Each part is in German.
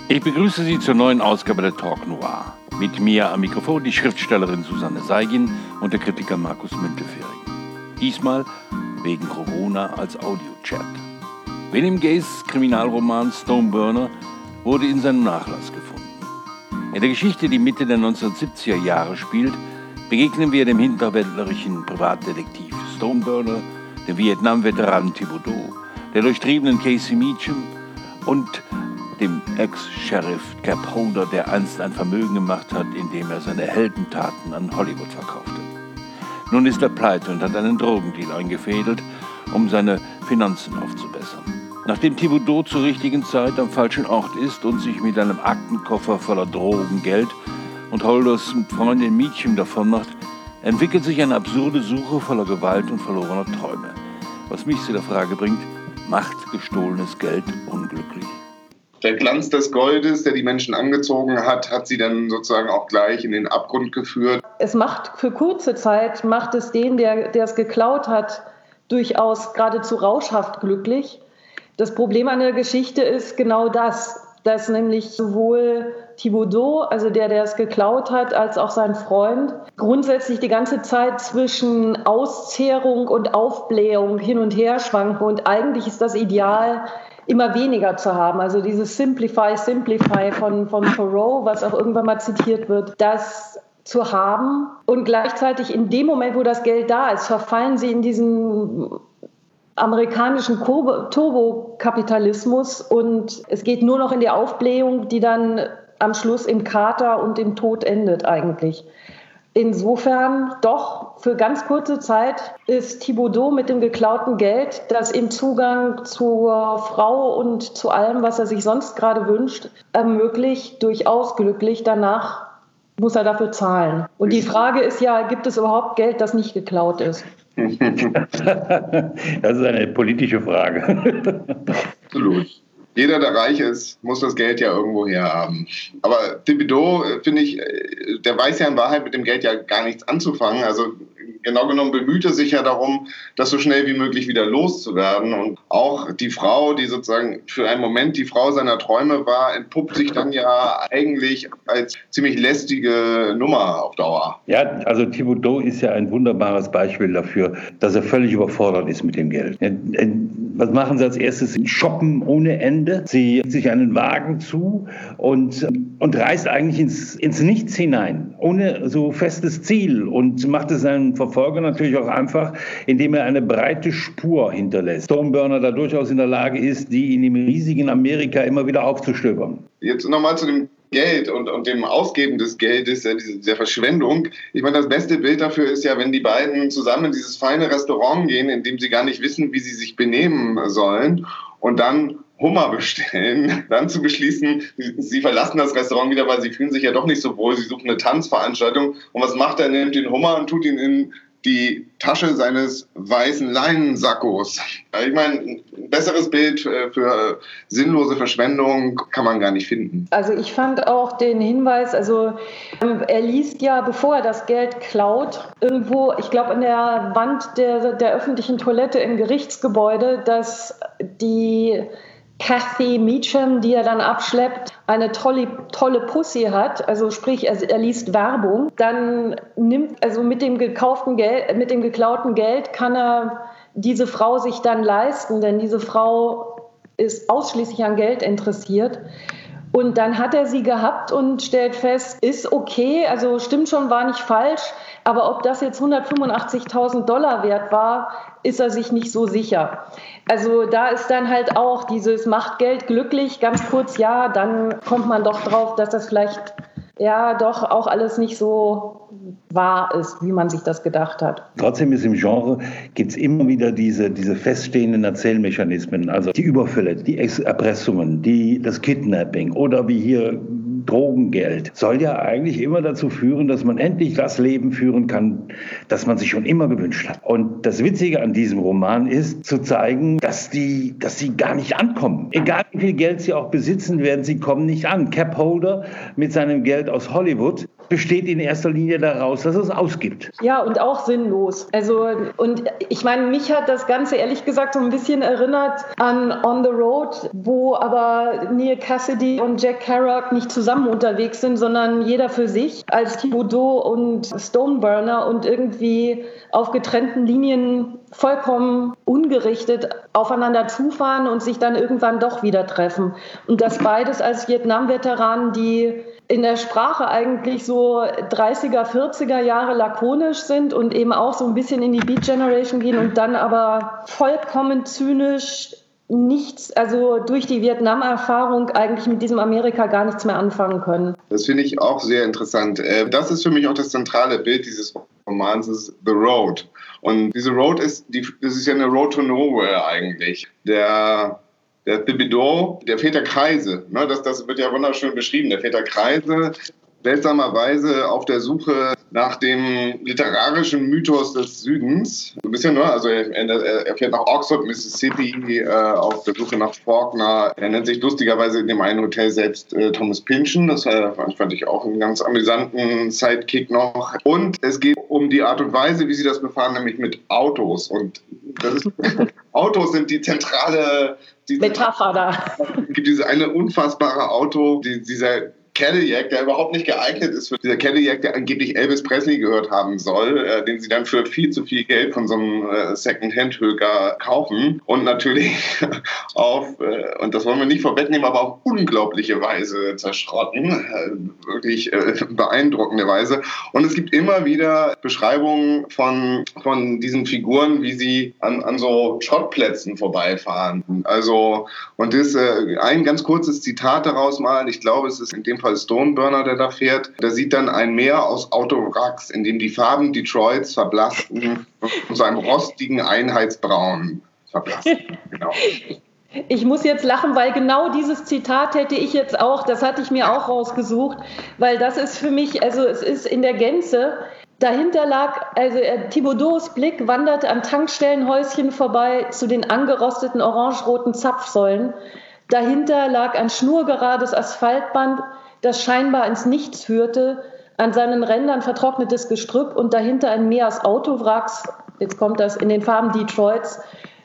Ich begrüße Sie zur neuen Ausgabe der Talk Noir. Mit mir am Mikrofon die Schriftstellerin Susanne Seigin und der Kritiker Markus Müntefering. Diesmal wegen Corona als Audio-Chat. William Gays Kriminalroman Stoneburner wurde in seinem Nachlass gefunden. In der Geschichte, die Mitte der 1970er Jahre spielt, begegnen wir dem hinterwäldlerischen Privatdetektiv Stoneburner, dem Vietnam-Veteranen Thibodeau, der durchtriebenen Casey Meacham und dem Ex-Sheriff Cap Holder, der einst ein Vermögen gemacht hat, indem er seine Heldentaten an Hollywood verkaufte. Nun ist er pleite und hat einen Drogendeal eingefädelt, um seine Finanzen aufzubessern. Nachdem Thibodeau zur richtigen Zeit am falschen Ort ist und sich mit einem Aktenkoffer voller Drogengeld und Holders Freundin Meacham davonmacht, entwickelt sich eine absurde Suche voller Gewalt und verlorener Träume. Was mich zu der Frage bringt, macht gestohlenes Geld unglücklich? Der Glanz des Goldes, der die Menschen angezogen hat, hat sie dann sozusagen auch gleich in den Abgrund geführt. Es macht für kurze Zeit, macht es den, der es geklaut hat, durchaus geradezu rauschhaft glücklich. Das Problem an der Geschichte ist genau das, dass nämlich sowohl Thibodeau, also der es geklaut hat, als auch sein Freund, grundsätzlich die ganze Zeit zwischen Auszehrung und Aufblähung hin und her schwanken. Und eigentlich ist das Ideal, immer weniger zu haben. Also dieses Simplify von Thoreau, was auch irgendwann mal zitiert wird, das zu haben. Und gleichzeitig in dem Moment, wo das Geld da ist, verfallen sie in diesen amerikanischen Turbokapitalismus und es geht nur noch in die Aufblähung, die dann am Schluss im Kater und im Tod endet eigentlich. Insofern doch für ganz kurze Zeit ist Thibodeau mit dem geklauten Geld, das ihm Zugang zur Frau und zu allem, was er sich sonst gerade wünscht, ermöglicht, durchaus glücklich. Danach muss er dafür zahlen. Und die Frage ist ja, gibt es überhaupt Geld, das nicht geklaut ist? Das ist eine politische Frage. Absolut. Jeder, der reich ist, muss das Geld ja irgendwo herhaben. Aber Thibodeau, finde ich, der weiß ja in Wahrheit mit dem Geld ja gar nichts anzufangen. Also genau genommen bemüht er sich ja darum, das so schnell wie möglich wieder loszuwerden. Und auch die Frau, die sozusagen für einen Moment die Frau seiner Träume war, entpuppt sich dann ja eigentlich als ziemlich lästige Nummer auf Dauer. Ja, also Thibodeau ist ja ein wunderbares Beispiel dafür, dass er völlig überfordert ist mit dem Geld. Was machen sie als erstes? Shoppen ohne Ende. Sie legt sich einen Wagen zu und reist eigentlich ins Nichts hinein, ohne so festes Ziel und macht es seinen Verfolger natürlich auch einfach, indem er eine breite Spur hinterlässt. Stoneburner da durchaus in der Lage ist, die in dem riesigen Amerika immer wieder aufzustöbern. Jetzt nochmal zu dem Geld und dem Ausgeben des Geldes, der Verschwendung. Ich meine, das beste Bild dafür ist ja, wenn die beiden zusammen in dieses feine Restaurant gehen, in dem sie gar nicht wissen, wie sie sich benehmen sollen und dann Hummer bestellen, dann zu beschließen, sie verlassen das Restaurant wieder, weil sie fühlen sich ja doch nicht so wohl, sie suchen eine Tanzveranstaltung. Und was macht er? Er nimmt den Hummer und tut ihn in die Tasche seines weißen Leinensackos. Ich meine, ein besseres Bild für sinnlose Verschwendung kann man gar nicht finden. Also ich fand auch den Hinweis, also er liest ja, bevor er das Geld klaut, irgendwo, ich glaube an der Wand der öffentlichen Toilette im Gerichtsgebäude, dass die Casey Meacham, die er dann abschleppt, eine tolle Pussy hat, also sprich, er liest Werbung, dann mit dem geklauten Geld kann er diese Frau sich dann leisten, denn diese Frau ist ausschließlich an Geld interessiert. Und dann hat er sie gehabt und stellt fest, ist okay, also stimmt schon, war nicht falsch, aber ob das jetzt $185.000 wert war, ist er sich nicht so sicher. Also da ist dann halt auch dieses macht Geld glücklich, ganz kurz, ja, dann kommt man doch drauf, dass das vielleicht ja doch auch alles nicht so wahr ist, wie man sich das gedacht hat. Trotzdem ist im Genre, gibt es immer wieder diese feststehenden Erzählmechanismen, also die Überfälle, die Erpressungen, das Kidnapping oder wie hier Drogengeld, soll ja eigentlich immer dazu führen, dass man endlich das Leben führen kann, das man sich schon immer gewünscht hat. Und das Witzige an diesem Roman ist, zu zeigen, dass die gar nicht ankommen. Egal wie viel Geld sie auch besitzen werden, sie kommen nicht an. Cap Holder mit seinem Geld aus Hollywood besteht in erster Linie daraus, dass es ausgibt. Ja, und auch sinnlos. Also, und ich meine, mich hat das Ganze ehrlich gesagt so ein bisschen erinnert an On the Road, wo aber Neil Cassidy und Jack Kerouac nicht zusammen unterwegs sind, sondern jeder für sich als Thibodeau und Stoneburner und irgendwie auf getrennten Linien vollkommen ungerichtet aufeinander zufahren und sich dann irgendwann doch wieder treffen. Und das beides als Vietnam-Veteranen, die in der Sprache eigentlich so 30er, 40er Jahre lakonisch sind und eben auch so ein bisschen in die Beat Generation gehen und dann aber vollkommen zynisch nichts, also durch die Vietnam-Erfahrung eigentlich mit diesem Amerika gar nichts mehr anfangen können. Das finde ich auch sehr interessant. Das ist für mich auch das zentrale Bild dieses Romans, ist The Road. Und diese Road das ist ja eine Road to Nowhere eigentlich. Der Thibodeau, der fährt ja Kreise. Ne? Das wird ja wunderschön beschrieben. Der fährt ja Kreise, seltsamerweise auf der Suche nach dem literarischen Mythos des Südens. So ein bisschen, ne? Also er fährt nach Oxford, Mississippi, auf der Suche nach Faulkner. Er nennt sich lustigerweise in dem einen Hotel selbst Thomas Pynchon. Das fand ich auch einen ganz amüsanten Sidekick noch. Und es geht um die Art und Weise, wie sie das befahren, nämlich mit Autos. Und Autos sind die zentrale Metapher da. Es gibt dieses eine unfassbare Auto, dieser Cadillac, der überhaupt nicht geeignet ist für dieser Cadillac, der angeblich Elvis Presley gehört haben soll, den sie dann für viel zu viel Geld von so einem Second-Hand-Höker kaufen und natürlich und das wollen wir nicht vorwegnehmen, aber auf unglaubliche Weise zerschrotten, wirklich beeindruckende Weise. Und es gibt immer wieder Beschreibungen von diesen Figuren, wie sie an so Schrottplätzen vorbeifahren. Also, und das ein ganz kurzes Zitat daraus mal, ich glaube, es ist in dem Fall Stoneburner, der da fährt. Da sieht dann ein Meer aus Autowracks, in dem die Farben Detroits verblassten und zu einem rostigen Einheitsbraun verblassten. Genau. Ich muss jetzt lachen, weil genau dieses Zitat hätte ich jetzt auch, das hatte ich mir auch rausgesucht, weil das ist für mich, also es ist in der Gänze, dahinter lag, also Thibodeaus Blick wanderte an Tankstellenhäuschen vorbei zu den angerosteten orange-roten Zapfsäulen. Dahinter lag ein schnurgerades Asphaltband, das scheinbar ins Nichts führte, an seinen Rändern vertrocknetes Gestrüpp und dahinter ein Meer aus Autowracks, jetzt kommt das, in den Farben Detroits,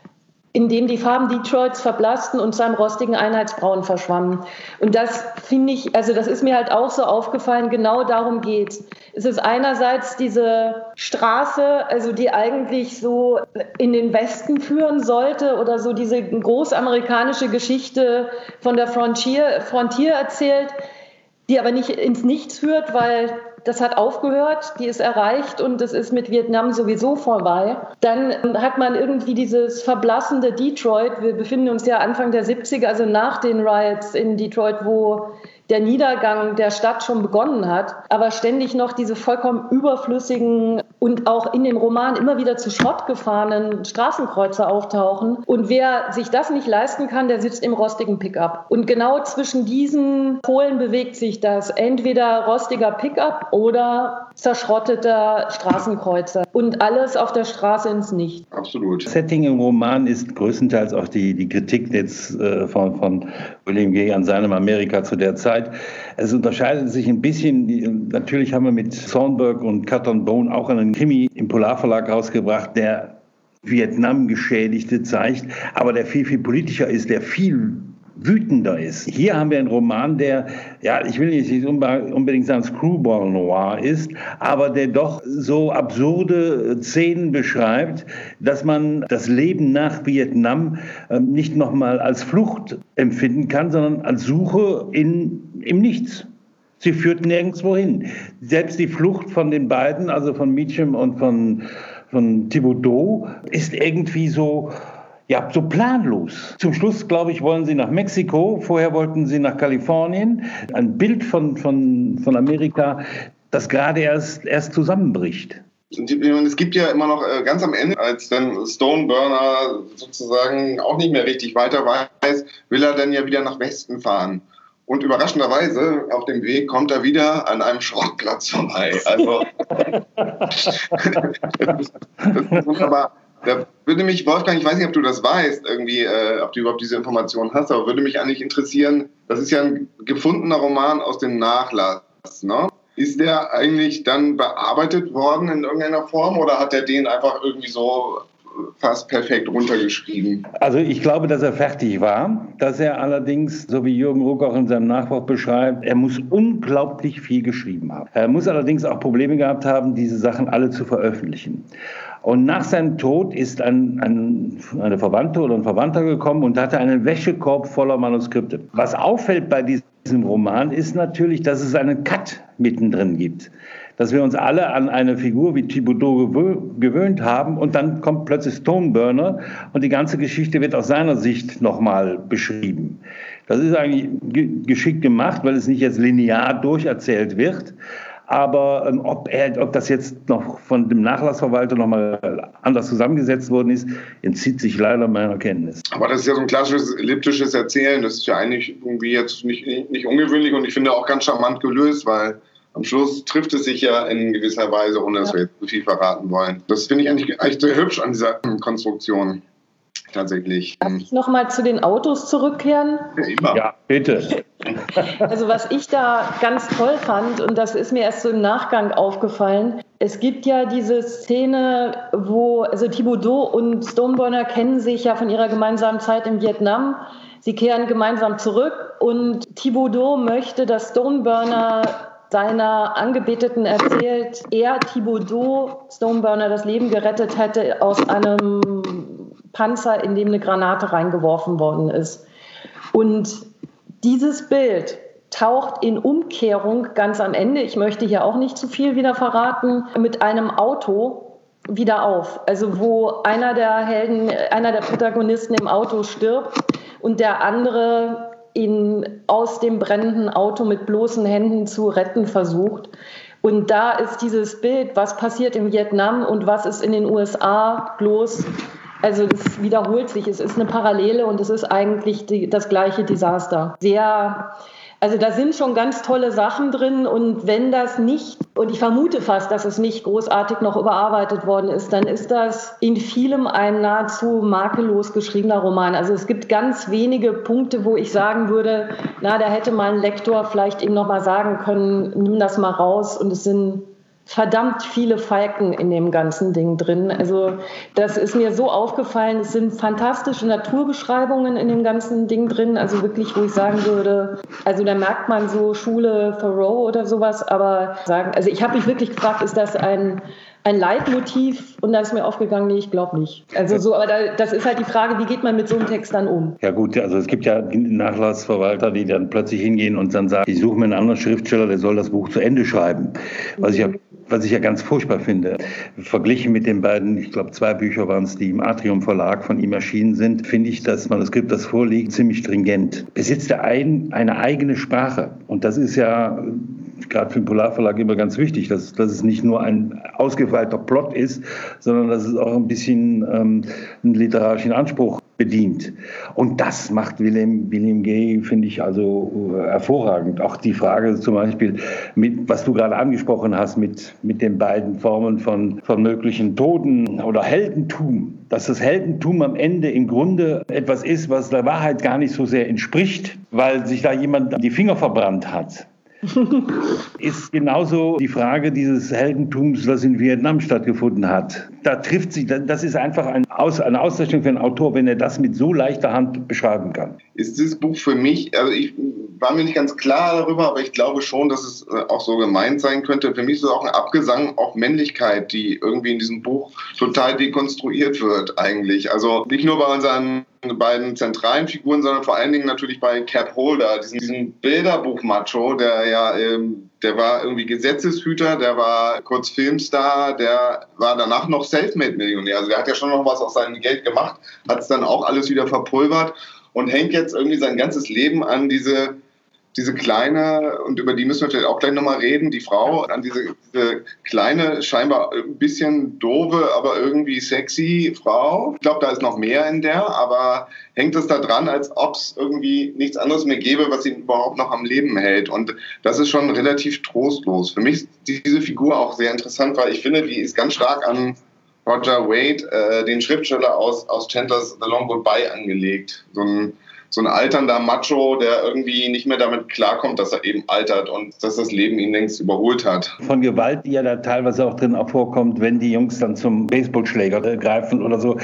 in dem die Farben Detroits verblassten und zu einem rostigen Einheitsbraun verschwammen. Und das finde ich, also das ist mir halt auch so aufgefallen, genau darum geht's. Es ist einerseits diese Straße, also die eigentlich so in den Westen führen sollte oder so diese großamerikanische Geschichte von der Frontier erzählt, die aber nicht ins Nichts führt, weil das hat aufgehört, die ist erreicht und es ist mit Vietnam sowieso vorbei. Dann hat man irgendwie dieses verblassende Detroit. Wir befinden uns ja Anfang der 70er, also nach den Riots in Detroit, wo der Niedergang der Stadt schon begonnen hat, aber ständig noch diese vollkommen überflüssigen und auch in dem Roman immer wieder zu Schrott gefahrenen Straßenkreuzer auftauchen. Und wer sich das nicht leisten kann, der sitzt im rostigen Pickup. Und genau zwischen diesen Polen bewegt sich das. Entweder rostiger Pickup oder zerschrotteter Straßenkreuzer. Und alles auf der Straße ins Nichts. Absolut. Das Setting im Roman ist größtenteils auch die Kritik jetzt von William Gay an seinem Amerika zu der Zeit. Es unterscheidet sich ein bisschen. Natürlich haben wir mit Thornburg und Cut and Bone auch einen Krimi im Polarverlag rausgebracht, der Vietnam-Geschädigte zeigt, aber der viel, viel politischer ist, der viel wütender ist. Hier haben wir einen Roman, der, ja, ich will nicht unbedingt sagen Screwball Noir ist, aber der doch so absurde Szenen beschreibt, dass man das Leben nach Vietnam nicht nochmal als Flucht empfinden kann, sondern als Suche im Nichts. Sie führt nirgendwo hin. Selbst die Flucht von den beiden, also von Meacham und von Thibodeau, ist irgendwie so planlos. Zum Schluss, glaube ich, wollen sie nach Mexiko, vorher wollten sie nach Kalifornien. Ein Bild von Amerika, das gerade erst zusammenbricht. Es gibt ja immer noch ganz am Ende, als dann Stoneburner sozusagen auch nicht mehr richtig weiter weiß, will er dann ja wieder nach Westen fahren. Und überraschenderweise auf dem Weg kommt er wieder an einem Schrottplatz vorbei. Also das ist wunderbar. Da würde mich, Wolfgang, ich weiß nicht, ob du das weißt, irgendwie, ob du überhaupt diese Informationen hast, aber würde mich eigentlich interessieren, das ist ja ein gefundener Roman aus dem Nachlass, ne? Ist der eigentlich dann bearbeitet worden in irgendeiner Form oder hat er den einfach irgendwie so fast perfekt runtergeschrieben? Also ich glaube, dass er fertig war, dass er allerdings, so wie Jürgen Ruck auch in seinem Nachwort beschreibt, er muss unglaublich viel geschrieben haben. Er muss allerdings auch Probleme gehabt haben, diese Sachen alle zu veröffentlichen. Und nach seinem Tod ist eine Verwandte oder ein Verwandter gekommen und hatte einen Wäschekorb voller Manuskripte. Was auffällt bei diesem Roman ist natürlich, dass es einen Cut mittendrin gibt. Dass wir uns alle an eine Figur wie Thibodeau gewöhnt haben und dann kommt plötzlich Stoneburner und die ganze Geschichte wird aus seiner Sicht nochmal beschrieben. Das ist eigentlich geschickt gemacht, weil es nicht jetzt linear durcherzählt wird. Aber ob das jetzt noch von dem Nachlassverwalter nochmal anders zusammengesetzt worden ist, entzieht sich leider meiner Kenntnis. Aber das ist ja so ein klassisches elliptisches Erzählen. Das ist ja eigentlich irgendwie jetzt nicht ungewöhnlich und ich finde auch ganz charmant gelöst, weil am Schluss trifft es sich ja in gewisser Weise, ohne dass wir jetzt zu viel verraten wollen. Das finde ich eigentlich sehr hübsch an dieser Konstruktion. Tatsächlich. Darf ich noch mal zu den Autos zurückkehren? Ja, bitte. Also was ich da ganz toll fand, und das ist mir erst so im Nachgang aufgefallen, es gibt ja diese Szene, also Thibodeau und Stoneburner kennen sich ja von ihrer gemeinsamen Zeit in Vietnam. Sie kehren gemeinsam zurück und Thibodeau möchte, dass Stoneburner seiner Angebeteten erzählt, Thibodeau, Stoneburner das Leben gerettet hätte aus einem Panzer, in dem eine Granate reingeworfen worden ist. Und dieses Bild taucht in Umkehrung ganz am Ende, ich möchte hier auch nicht zu viel wieder verraten, mit einem Auto wieder auf. Also wo einer der Protagonisten im Auto stirbt und der andere ihn aus dem brennenden Auto mit bloßen Händen zu retten versucht. Und da ist dieses Bild, was passiert in Vietnam und was ist in den USA los. Also das wiederholt sich, es ist eine Parallele und es ist eigentlich das gleiche Desaster. Also da sind schon ganz tolle Sachen drin und wenn das nicht, und ich vermute fast, dass es nicht großartig noch überarbeitet worden ist, dann ist das in vielem ein nahezu makellos geschriebener Roman. Also es gibt ganz wenige Punkte, wo ich sagen würde, da hätte mal ein Lektor vielleicht eben noch mal sagen können, nimm das mal raus, und es sind verdammt viele Falken in dem ganzen Ding drin. Also das ist mir so aufgefallen. Es sind fantastische Naturbeschreibungen in dem ganzen Ding drin. Also wirklich, wo ich sagen würde, also da merkt man so Schule Thoreau oder sowas. Aber also ich habe mich wirklich gefragt, ist das ein Leitmotiv? Und da ist mir aufgegangen, nee, ich glaube nicht. Also so, aber das ist halt die Frage, wie geht man mit so einem Text dann um? Ja gut, also es gibt ja Nachlassverwalter, die dann plötzlich hingehen und dann sagen, ich suche mir einen anderen Schriftsteller, der soll das Buch zu Ende schreiben. Was ich ja ganz furchtbar finde. Verglichen mit den beiden, ich glaube 2 Bücher waren es, die im Atrium Verlag von ihm erschienen sind, finde ich das Manuskript, das vorliegt, ziemlich stringent. Besitzt er eine eigene Sprache. Und das ist ja gerade für den Polarverlag immer ganz wichtig, dass es nicht nur ein ausgefeilter Plot ist, sondern dass es auch ein bisschen einen literarischen Anspruch bedient. Und das macht William Gay, finde ich, also hervorragend. Auch die Frage zum Beispiel, was du gerade angesprochen hast, mit den beiden Formen von möglichen Toten oder Heldentum. Dass das Heldentum am Ende im Grunde etwas ist, was der Wahrheit gar nicht so sehr entspricht, weil sich da jemand die Finger verbrannt hat. Ist genauso die Frage dieses Heldentums, was in Vietnam stattgefunden hat. Da trifft sich, das ist einfach eine Auszeichnung für einen Autor, wenn er das mit so leichter Hand beschreiben kann. Ist dieses Buch für mich, also ich war mir nicht ganz klar darüber, aber ich glaube schon, dass es auch so gemeint sein könnte. Für mich ist es auch ein Abgesang auf Männlichkeit, die irgendwie in diesem Buch total dekonstruiert wird eigentlich. Also nicht nur bei unseren beiden zentralen Figuren, sondern vor allen Dingen natürlich bei Cap Holder, diesen Bilderbuch-Macho, der war irgendwie Gesetzeshüter, der war kurz Filmstar, der war danach noch Selfmade-Millionär. Also der hat ja schon noch was aus seinem Geld gemacht, hat es dann auch alles wieder verpulvert und hängt jetzt irgendwie sein ganzes Leben an diese kleine, und über die müssen wir vielleicht auch gleich nochmal reden, die Frau, an diese kleine, scheinbar ein bisschen doofe, aber irgendwie sexy Frau. Ich glaube, da ist noch mehr in der, aber hängt es da dran, als ob es irgendwie nichts anderes mehr gäbe, was ihn überhaupt noch am Leben hält. Und das ist schon relativ trostlos. Für mich ist diese Figur auch sehr interessant, weil ich finde, die ist ganz stark an Roger Wade, den Schriftsteller aus Chandler's The Long Goodbye, angelegt. So ein alternder Macho, der irgendwie nicht mehr damit klarkommt, dass er eben altert und dass das Leben ihn längst überholt hat. Von Gewalt, die ja da teilweise auch drin vorkommt, wenn die Jungs dann zum Baseballschläger greifen oder so,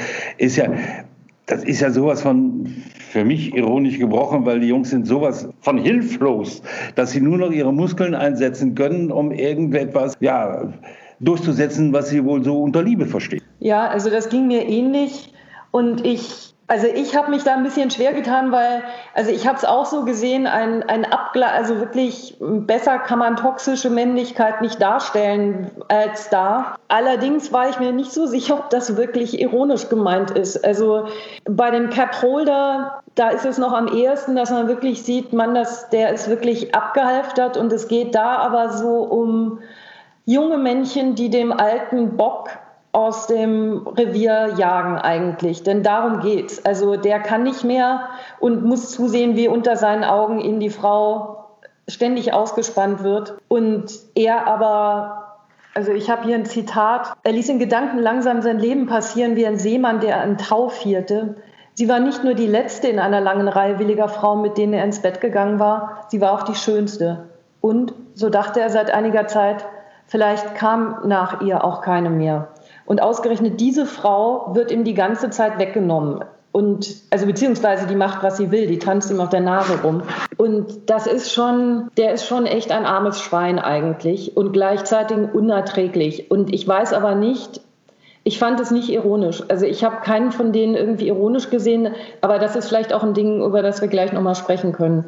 das ist ja sowas von, für mich ironisch gebrochen, weil die Jungs sind sowas von hilflos, dass sie nur noch ihre Muskeln einsetzen können, um irgendetwas, durchzusetzen, was sie wohl so unter Liebe verstehen. Ja, also das ging mir ähnlich und ich habe mich da ein bisschen schwer getan, weil, ich habe es auch so gesehen, also wirklich besser kann man toxische Männlichkeit nicht darstellen als da. Allerdings war ich mir nicht so sicher, ob das wirklich ironisch gemeint ist. Also bei dem Cap-Holder, da ist es noch am ehesten, dass man wirklich sieht, der ist wirklich abgehalftert und es geht da aber so um junge Männchen, die dem alten Bock aus dem Revier jagen eigentlich, denn darum geht's. Also der kann nicht mehr und muss zusehen, wie unter seinen Augen ihm die Frau ständig ausgespannt wird. Und er aber, ich habe hier ein Zitat, er ließ in Gedanken langsam sein Leben passieren wie ein Seemann, der ein Tau vierte. Sie war nicht nur die letzte in einer langen Reihe williger Frauen, mit denen er ins Bett gegangen war, sie war auch die schönste. Und, so dachte er seit einiger Zeit, vielleicht kam nach ihr auch keine mehr. Und ausgerechnet diese Frau wird ihm die ganze Zeit weggenommen. Beziehungsweise die macht, was sie will, die tanzt ihm auf der Nase rum. Und der ist schon echt ein armes Schwein eigentlich und gleichzeitig unerträglich. Und ich weiß aber nicht, ich fand es nicht ironisch. Also ich habe keinen von denen irgendwie ironisch gesehen, aber das ist vielleicht auch ein Ding, über das wir gleich nochmal sprechen können.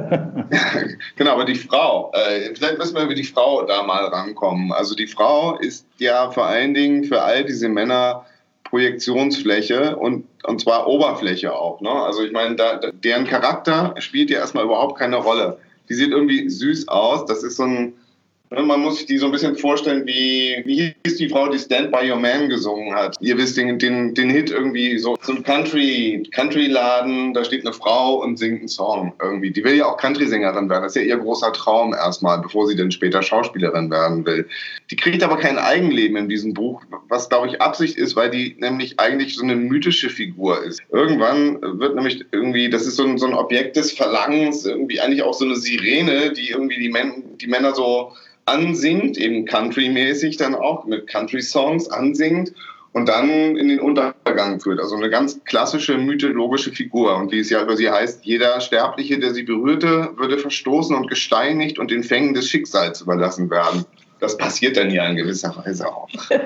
Genau, aber die Frau, vielleicht müssen wir über die Frau da mal rankommen. Also die Frau ist ja vor allen Dingen für all diese Männer Projektionsfläche und zwar Oberfläche auch. Ne? Also ich meine, deren Charakter spielt ja erstmal überhaupt keine Rolle. Die sieht irgendwie süß aus, das ist so ein, man muss sich die so ein bisschen vorstellen, wie hieß die Frau, die Stand By Your Man gesungen hat. Ihr wisst den Hit irgendwie so zum Country-Laden, da steht eine Frau und singt einen Song irgendwie. Die will ja auch Country-Sängerin werden, das ist ja ihr großer Traum erstmal, bevor sie dann später Schauspielerin werden will. Die kriegt aber kein Eigenleben in diesem Buch, was glaube ich Absicht ist, weil die nämlich eigentlich so eine mythische Figur ist. Irgendwann wird nämlich irgendwie, das ist so ein Objekt des Verlangens, irgendwie eigentlich auch so eine Sirene, die irgendwie die Männer so ansingt, eben country-mäßig dann auch mit Country-Songs ansingt und dann in den Untergang führt. Also eine ganz klassische mythologische Figur. Und wie es ja über sie heißt, jeder Sterbliche, der sie berührte, würde verstoßen und gesteinigt und den Fängen des Schicksals überlassen werden. Das passiert dann ja in gewisser Weise auch.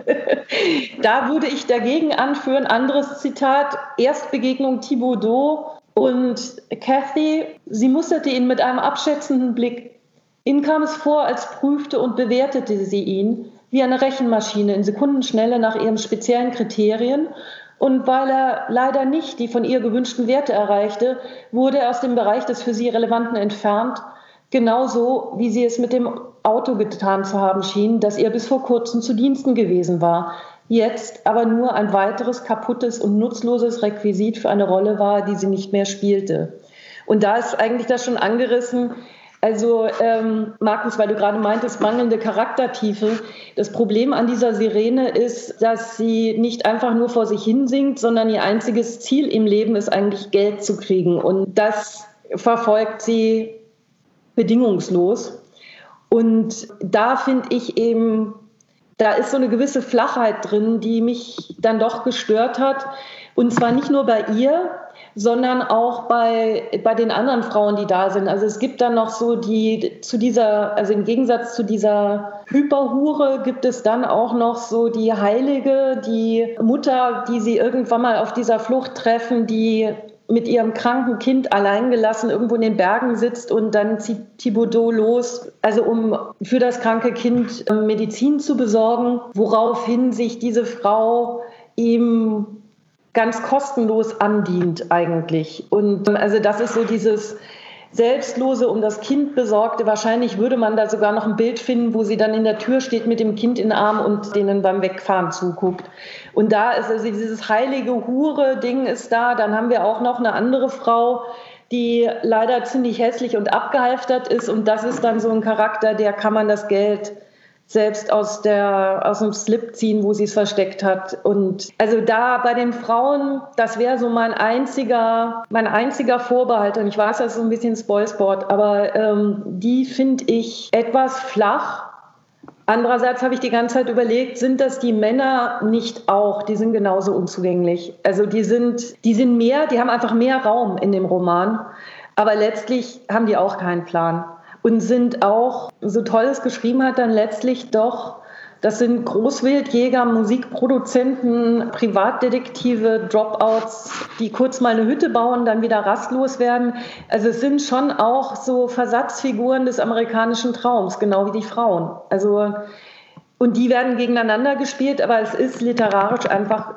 Da würde ich dagegen anführen, anderes Zitat, Erstbegegnung Thibaudot und Cathy, sie musterte ihn mit einem abschätzenden Blick. Ihnen kam es vor, als prüfte und bewertete sie ihn wie eine Rechenmaschine in Sekundenschnelle nach ihren speziellen Kriterien. Und weil er leider nicht die von ihr gewünschten Werte erreichte, wurde er aus dem Bereich des für sie Relevanten entfernt, genauso wie sie es mit dem Auto getan zu haben schien, das ihr bis vor kurzem zu Diensten gewesen war, jetzt aber nur ein weiteres kaputtes und nutzloses Requisit für eine Rolle war, die sie nicht mehr spielte. Und da ist eigentlich das schon angerissen. Also Markus, weil du gerade meintest, mangelnde Charaktertiefe. Das Problem an dieser Sirene ist, dass sie nicht einfach nur vor sich hin singt, sondern ihr einziges Ziel im Leben ist eigentlich Geld zu kriegen. Und das verfolgt sie bedingungslos. Und da finde ich eben, da ist so eine gewisse Flachheit drin, die mich dann doch gestört hat. Und zwar nicht nur bei ihr, sondern auch bei den anderen Frauen, die da sind. Also es gibt dann noch so also im Gegensatz zu dieser Hyperhure gibt es dann auch noch so die Heilige, die Mutter, die sie irgendwann mal auf dieser Flucht treffen, die mit ihrem kranken Kind alleingelassen irgendwo in den Bergen sitzt und dann zieht Thibaudot los, also um für das kranke Kind Medizin zu besorgen, woraufhin sich diese Frau ihm ganz kostenlos andient eigentlich. Und also das ist so dieses Selbstlose, um das Kind besorgte. Wahrscheinlich würde man da sogar noch ein Bild finden, wo sie dann in der Tür steht mit dem Kind in den Arm und denen beim Wegfahren zuguckt. Und da ist also dieses heilige Hure-Ding ist da. Dann haben wir auch noch eine andere Frau, die leider ziemlich hässlich und abgehalftert ist. Und das ist dann so ein Charakter, der kann man das Geld selbst aus dem Slip ziehen, wo sie es versteckt hat. Und also da bei den Frauen, das wäre so mein einziger Vorbehalt. Und ich weiß, das ist so ein bisschen Spoilsport, aber die finde ich etwas flach. Andererseits habe ich die ganze Zeit überlegt, sind das die Männer nicht auch? Die sind genauso unzugänglich. Also die haben einfach mehr Raum in dem Roman. Aber letztlich haben die auch keinen Plan. Und sind auch, so toll es geschrieben hat, dann letztlich doch, das sind Großwildjäger, Musikproduzenten, Privatdetektive, Dropouts, die kurz mal eine Hütte bauen, dann wieder rastlos werden. Also es sind schon auch so Versatzfiguren des amerikanischen Traums, genau wie die Frauen. Also, und die werden gegeneinander gespielt, aber es ist literarisch einfach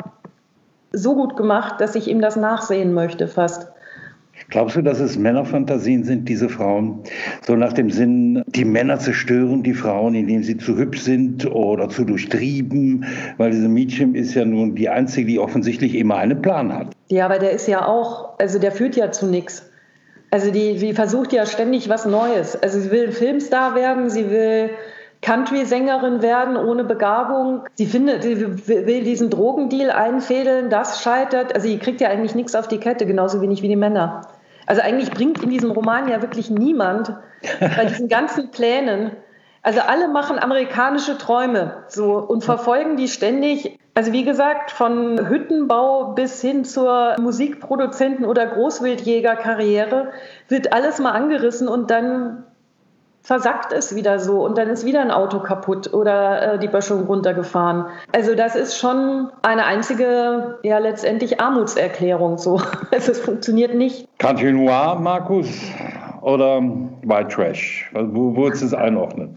so gut gemacht, dass ich ihm das nachsehen möchte fast. Glaubst du, dass es Männerfantasien sind, diese Frauen? So nach dem Sinn, die Männer zerstören die Frauen, indem sie zu hübsch sind oder zu durchtrieben? Weil diese Meacham ist ja nun die Einzige, die offensichtlich immer einen Plan hat. Ja, aber der ist ja auch, also der führt ja zu nichts. Also die versucht ja ständig was Neues. Also sie will Filmstar werden, sie will Country-Sängerin werden ohne Begabung. Sie will diesen Drogendeal einfädeln, das scheitert. Also sie kriegt ja eigentlich nichts auf die Kette, genauso wenig wie die Männer. Also eigentlich bringt in diesem Roman ja wirklich niemand bei diesen ganzen Plänen. Also alle machen amerikanische Träume so und verfolgen die ständig. Also wie gesagt, von Hüttenbau bis hin zur Musikproduzenten- oder Großwildjägerkarriere wird alles mal angerissen und dann versackt es wieder so und dann ist wieder ein Auto kaputt oder die Böschung runtergefahren. Also das ist schon eine einzige, ja letztendlich Armutserklärung so. Also es funktioniert nicht. Country Noir, Markus, oder White Trash? Wo würdest du es einordnen?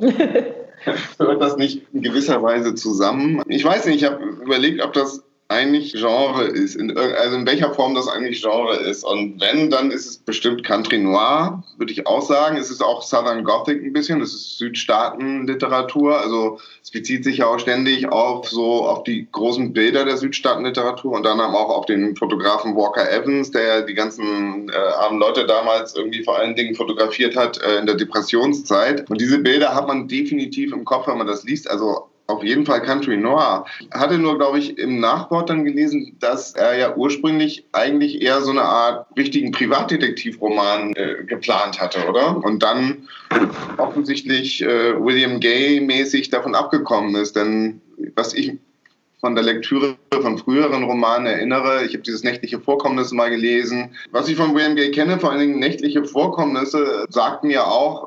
Gehört das nicht in gewisser Weise zusammen? Ich weiß nicht, ich habe überlegt, ob das eigentlich Genre ist, also in welcher Form das eigentlich Genre ist. Und wenn, dann ist es bestimmt Country Noir, würde ich auch sagen. Es ist auch Southern Gothic ein bisschen, das ist Südstaatenliteratur. Also es bezieht sich ja auch ständig auf die großen Bilder der Südstaatenliteratur und dann auch auf den Fotografen Walker Evans, der die ganzen armen Leute damals irgendwie vor allen Dingen fotografiert hat in der Depressionszeit. Und diese Bilder hat man definitiv im Kopf, wenn man das liest. Also auf jeden Fall Country Noir. Hatte nur, glaube ich, im Nachwort dann gelesen, dass er ja ursprünglich eigentlich eher so eine Art richtigen Privatdetektivroman geplant hatte, oder? Und dann offensichtlich William Gay-mäßig davon abgekommen ist. Denn was ich von der Lektüre von früheren Romanen erinnere. Ich habe dieses Nächtliche Vorkommnisse mal gelesen. Was ich von William Gay kenne, vor allen Dingen Nächtliche Vorkommnisse, sagt mir auch,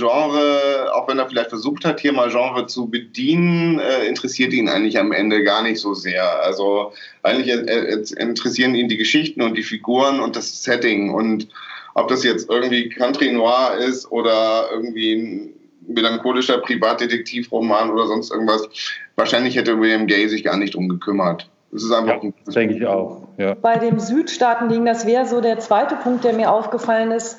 Genre, auch wenn er vielleicht versucht hat, hier mal Genre zu bedienen, interessiert ihn eigentlich am Ende gar nicht so sehr. Also eigentlich interessieren ihn die Geschichten und die Figuren und das Setting. Und ob das jetzt irgendwie Country Noir ist oder irgendwie ein melancholischer Privatdetektivroman oder sonst irgendwas. Wahrscheinlich hätte William Gay sich gar nicht drum gekümmert. Das ist einfach das denke ich auch. Ja. Bei dem Südstaaten-Ding, das wäre so der zweite Punkt, der mir aufgefallen ist,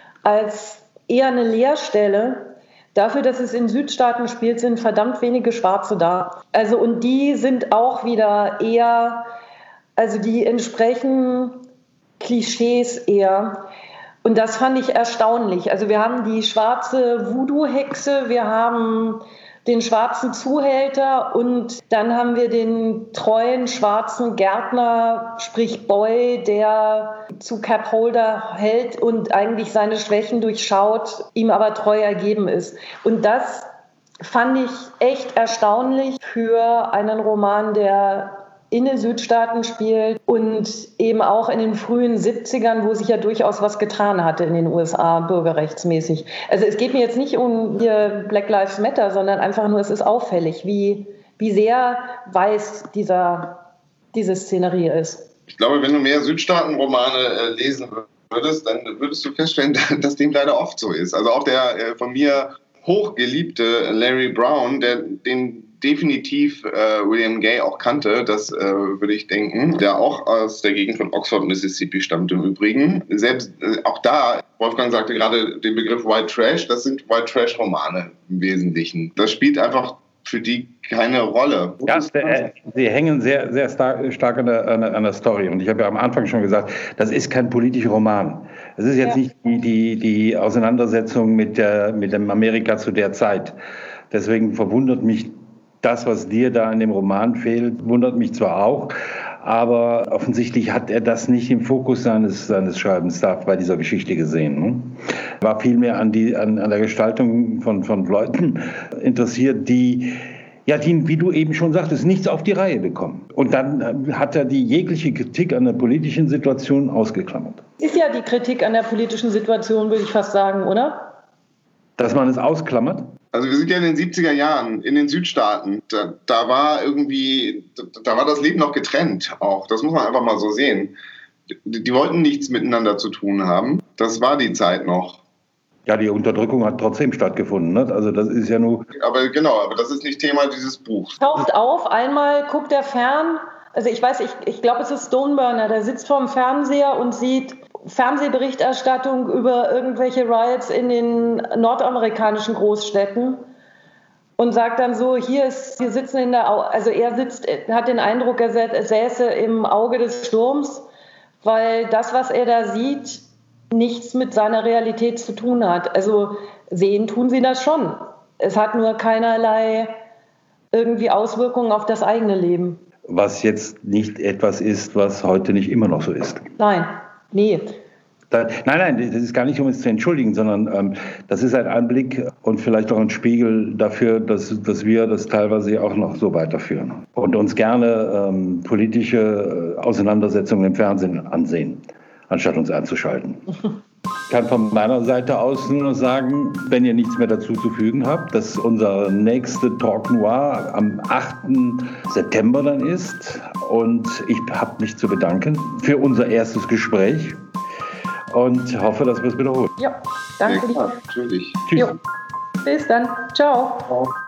als eher eine Leerstelle. Dafür, dass es in Südstaaten spielt, sind verdammt wenige Schwarze da. Also, und die sind auch wieder eher, also die entsprechen Klischees eher. Und das fand ich erstaunlich. Also wir haben die schwarze Voodoo-Hexe, wir haben den schwarzen Zuhälter und dann haben wir den treuen schwarzen Gärtner, sprich Boy, der zu Cap Holder hält und eigentlich seine Schwächen durchschaut, ihm aber treu ergeben ist. Und das fand ich echt erstaunlich für einen Roman, der in den Südstaaten spielt und eben auch in den frühen 70ern, wo sich ja durchaus was getan hatte in den USA, bürgerrechtsmäßig. Also es geht mir jetzt nicht um hier Black Lives Matter, sondern einfach nur, es ist auffällig, wie sehr weiß diese Szenerie ist. Ich glaube, wenn du mehr Südstaatenromane lesen würdest, dann würdest du feststellen, dass dem leider oft so ist. Also auch der von mir hochgeliebte Larry Brown, den definitiv William Gay auch kannte, das würde ich denken, der auch aus der Gegend von Oxford, Mississippi stammt im Übrigen. Selbst auch da, Wolfgang sagte gerade den Begriff White Trash, das sind White Trash Romane im Wesentlichen. Das spielt einfach für die keine Rolle. Ja, sie hängen sehr, sehr stark an der Story. Und ich habe ja am Anfang schon gesagt, das ist kein politischer Roman. Es ist jetzt nicht die Auseinandersetzung mit dem Amerika zu der Zeit. Deswegen verwundert mich das, was dir da in dem Roman fehlt, wundert mich zwar auch, aber offensichtlich hat er das nicht im Fokus seines Schreibens da bei dieser Geschichte gesehen. Ne? War vielmehr an der Gestaltung von Leuten interessiert, die, wie du eben schon sagtest, nichts auf die Reihe bekommen. Und dann hat er die jegliche Kritik an der politischen Situation ausgeklammert. Ist ja die Kritik an der politischen Situation, würde ich fast sagen, oder? Dass man es ausklammert? Also wir sind ja in den 70er Jahren in den Südstaaten. Da war das Leben noch getrennt auch. Das muss man einfach mal so sehen. Die wollten nichts miteinander zu tun haben. Das war die Zeit noch. Ja, die Unterdrückung hat trotzdem stattgefunden. Ne? Also das ist ja nur... Aber das ist nicht Thema dieses Buchs. Taucht auf, einmal guckt er fern. Also ich glaube, es ist Stoneburner. Der sitzt vorm Fernseher und sieht Fernsehberichterstattung über irgendwelche Riots in den nordamerikanischen Großstädten und sagt dann so, er hat den Eindruck, er säße im Auge des Sturms, weil das, was er da sieht, nichts mit seiner Realität zu tun hat. Also sehen tun sie das schon. Es hat nur keinerlei irgendwie Auswirkungen auf das eigene Leben. Was jetzt nicht etwas ist, was heute nicht immer noch so ist. Nein. Nee. Nein, das ist gar nicht, um es zu entschuldigen, sondern das ist ein Anblick und vielleicht auch ein Spiegel dafür, dass wir das teilweise auch noch so weiterführen und uns gerne politische Auseinandersetzungen im Fernsehen ansehen, anstatt uns einzuschalten. Ich kann von meiner Seite aus nur sagen, wenn ihr nichts mehr dazu zu fügen habt, dass unser nächster Talk Noir am 8. September dann ist. Und ich habe mich zu bedanken für unser erstes Gespräch und hoffe, dass wir es wiederholen. Ja, danke dir. Natürlich. Tschüss. Jo. Bis dann. Ciao. Ciao.